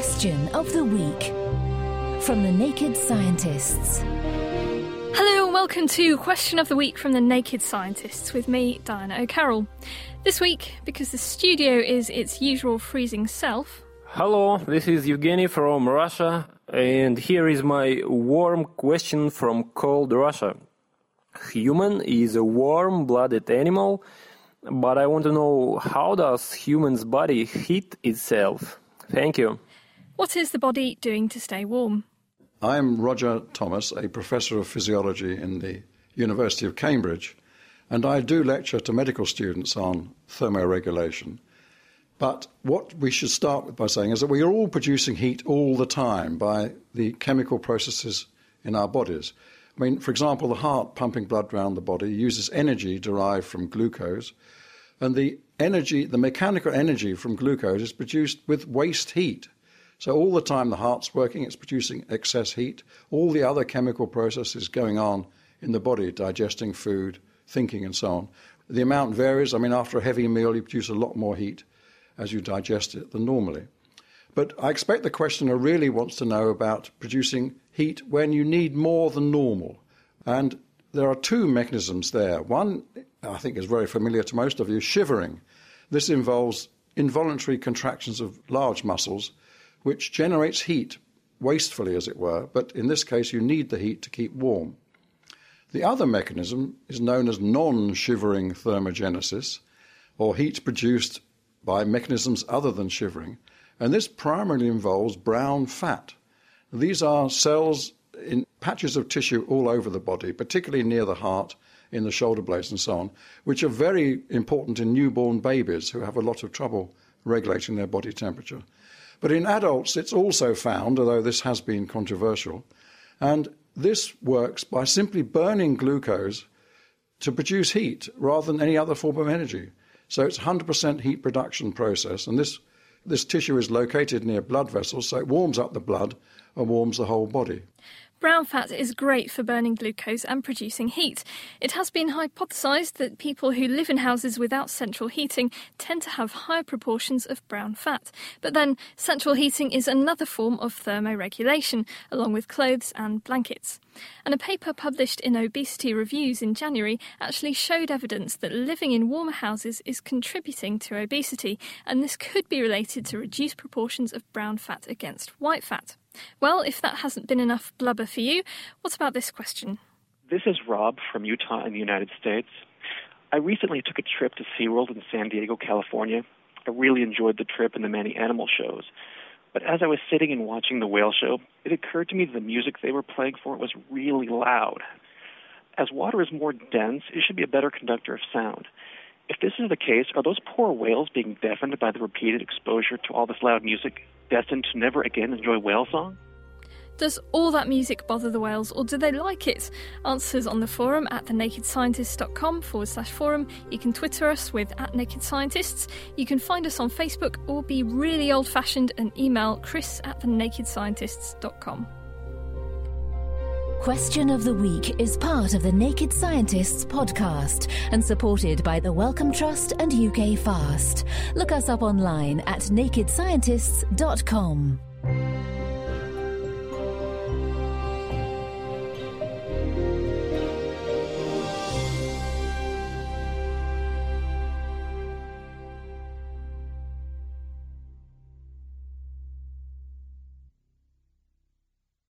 Question of the week from the Naked Scientists. Hello and welcome to Question of the Week from the Naked Scientists with me, Diana O'Carroll. This week, because the studio is its usual freezing self... Hello, this is Evgeny from Russia, and here is my warm question from cold Russia. Human is a warm-blooded animal, but I want to know, how does human's body heat itself? Thank you. What is the body doing to stay warm? I'm Roger Thomas, a professor of physiology in the University of Cambridge, and I do lecture to medical students on thermoregulation. But what we should start with by saying is that we are all producing heat all the time by the chemical processes in our bodies. I mean, for example, the heart pumping blood around the body uses energy derived from glucose, and the mechanical energy from glucose is produced with waste heat. So all the time the heart's working, it's producing excess heat. All the other chemical processes going on in the body, digesting food, thinking and so on. The amount varies. I mean, after a heavy meal, you produce a lot more heat as you digest it than normally. But I expect the questioner really wants to know about producing heat when you need more than normal. And there are two mechanisms there. One, I think, is very familiar to most of you, shivering. This involves involuntary contractions of large muscles, which generates heat wastefully, as it were, but in this case you need the heat to keep warm. The other mechanism is known as non-shivering thermogenesis, or heat produced by mechanisms other than shivering, and this primarily involves brown fat. These are cells in patches of tissue all over the body, particularly near the heart, in the shoulder blades and so on, which are very important in newborn babies who have a lot of trouble regulating their body temperature. But in adults it's also found, although this has been controversial, and this works by simply burning glucose to produce heat rather than any other form of energy. So it's 100% heat production process, and this tissue is located near blood vessels, so it warms up the blood and warms the whole body. Brown fat is great for burning glucose and producing heat. It has been hypothesised that people who live in houses without central heating tend to have higher proportions of brown fat. But then central heating is another form of thermoregulation, along with clothes and blankets. And a paper published in Obesity Reviews in January actually showed evidence that living in warmer houses is contributing to obesity, and this could be related to reduced proportions of brown fat against white fat. Well, if that hasn't been enough blubber for you, what about this question? This is Rob from Utah in the United States. I recently took a trip to SeaWorld in San Diego, California. I really enjoyed the trip and the many animal shows. But as I was sitting and watching the whale show, it occurred to me that the music they were playing for it was really loud. As water is more dense, it should be a better conductor of sound. If this is the case, are those poor whales being deafened by the repeated exposure to all this loud music, destined to never again enjoy whale song? Does all that music bother the whales, or do they like it? Answers on the forum at thenakedscientists.com/forum. You can Twitter us with @NakedScientists. You can find us on Facebook, or be really old-fashioned and email chris@thenakedscientists.com. Question of the Week is part of the Naked Scientists podcast and supported by the Wellcome Trust and UK Fast. Look us up online at nakedscientists.com.